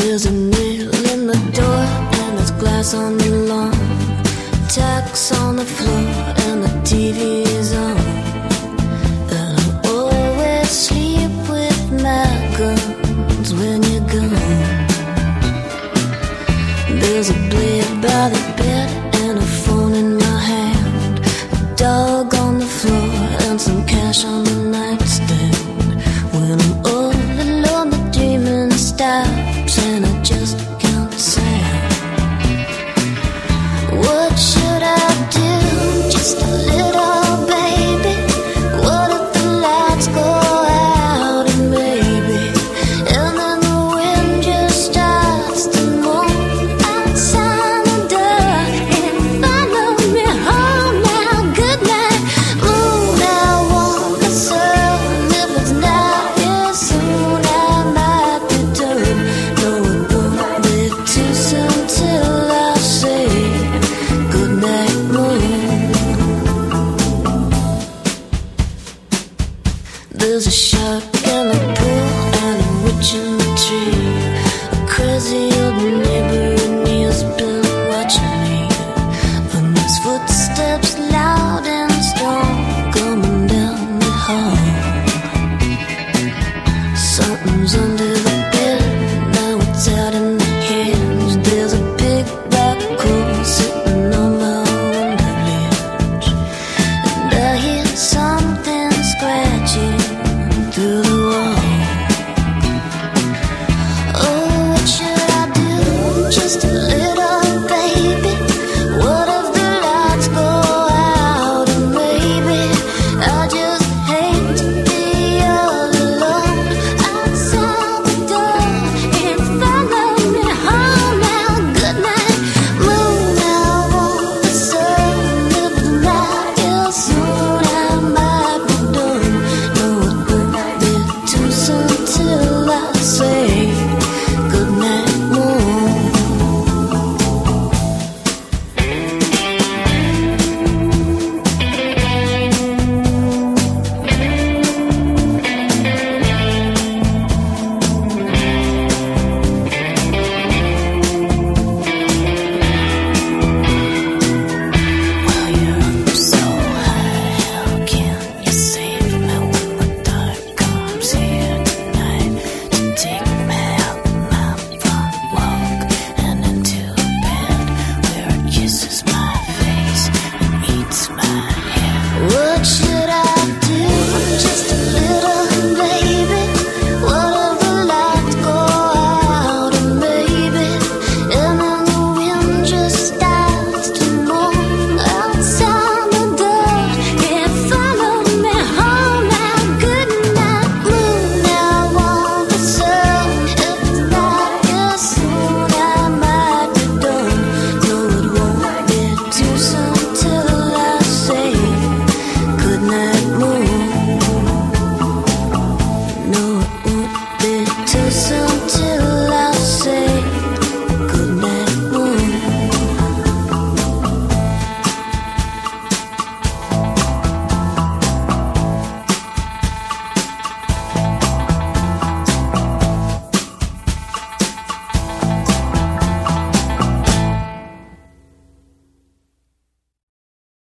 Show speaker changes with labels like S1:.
S1: There's a nail in the door and there's glass on the lawn, tacks on the floor and the TV is on. And I always sleep with my guns when you're gone. There's a blade by the bed and a phone in my hand, a dog on the floor and some cash on the nightstand. When I'm all alone the dreaming stops and I just can't sound. What should I do? Just a little baby. What if the lights go out and maybe, and then the wind just starts to move outside the door and follow me home now. Good night, moon. I want the sun. If it's not here soon, I might return. No, it won't be too soon till I say good night, moon. There's a shark in the pool and a witch in the tree, a crazy old neighbor and he has been watching me. And there's footsteps loud and strong coming down the hall. Something's under